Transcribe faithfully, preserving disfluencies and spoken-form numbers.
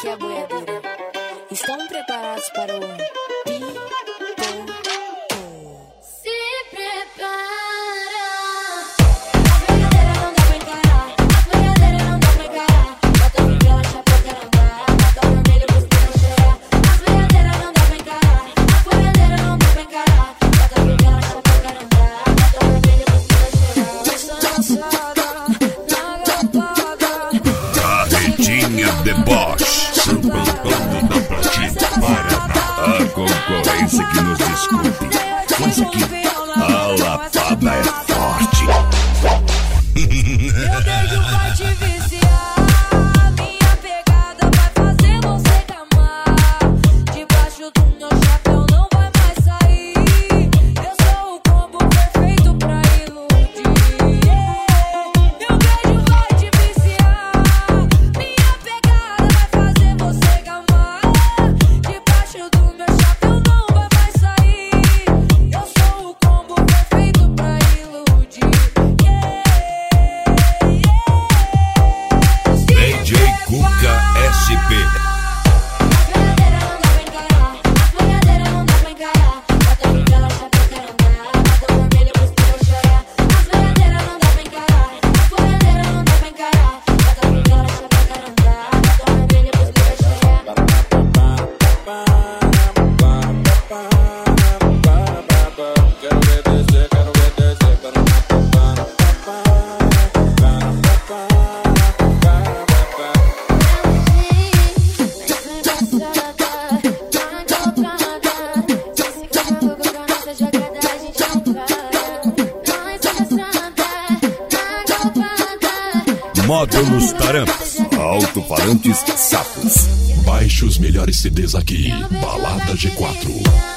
aqui é a boiadeira. Estão preparados para o Se prepara. Deboche, samplando da platina Paraná. A concorrência que nos desculpe, mas aqui a lapada é forte. Meu beijo vai te viciar, minha pegada vai fazer você gamar. Debaixo do meu chapéu não vai mais sair. Eu sou o combo perfeito pra iludir. Meu beijo vai te viciar, minha pegada vai fazer você gamar. Debaixo do meu chapéu não vai mais sair. Eu sou o combo perfeito pra iludir. D J Cuca S P. Módulos Tarampas, alto-falantes Sapos. Baixe os melhores C Ds aqui, Balada G quatro.